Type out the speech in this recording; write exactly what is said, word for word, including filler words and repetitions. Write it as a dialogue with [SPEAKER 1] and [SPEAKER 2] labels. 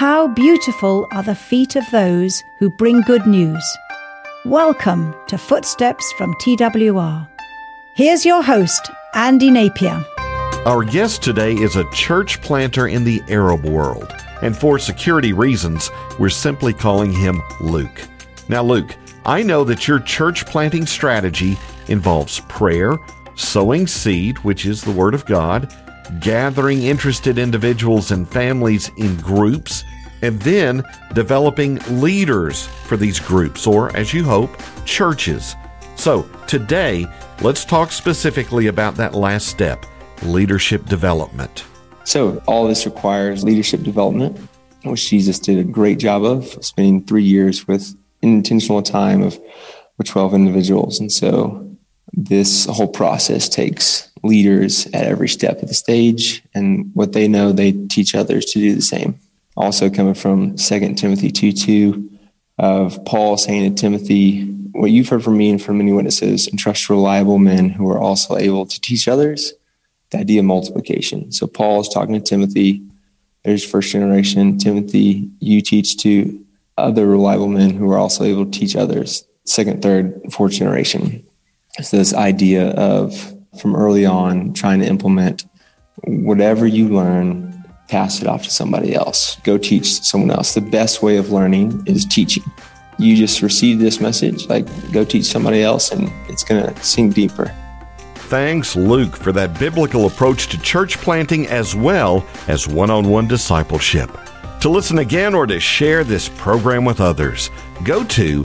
[SPEAKER 1] How beautiful are the feet of those who bring good news. Welcome to Footsteps from T W R. Here's your host, Andy Napier.
[SPEAKER 2] Our guest today is a church planter in the Arab world, and for security reasons, we're simply calling him Luke. Now, Luke, I know that your church planting strategy involves prayer, sowing seed, which is the Word of God, gathering interested individuals and families in groups, and then developing leaders for these groups, or, as you hope, churches. So, today, let's talk specifically about that last step, leadership development.
[SPEAKER 3] So, all this requires leadership development, which Jesus did a great job of, spending three years with an intentional time of with twelve individuals. And so, this whole process takes leaders at every step of the stage, and what they know, they teach others to do the same. Also coming from Second Timothy two two of Paul saying to Timothy, what you've heard from me and from many witnesses, entrust to reliable men who are also able to teach others, the idea of multiplication. So Paul is talking to Timothy. There's first generation. Timothy, you teach to other reliable men who are also able to teach others, second, third, fourth generation. So this idea of, from early on, trying to implement whatever you learn, pass it off to somebody else. Go teach someone else. The best way of learning is teaching. You just receive this message, like go teach somebody else, and it's going to sink deeper.
[SPEAKER 2] Thanks, Luke, for that biblical approach to church planting as well as one-on-one discipleship. To listen again or to share this program with others, go to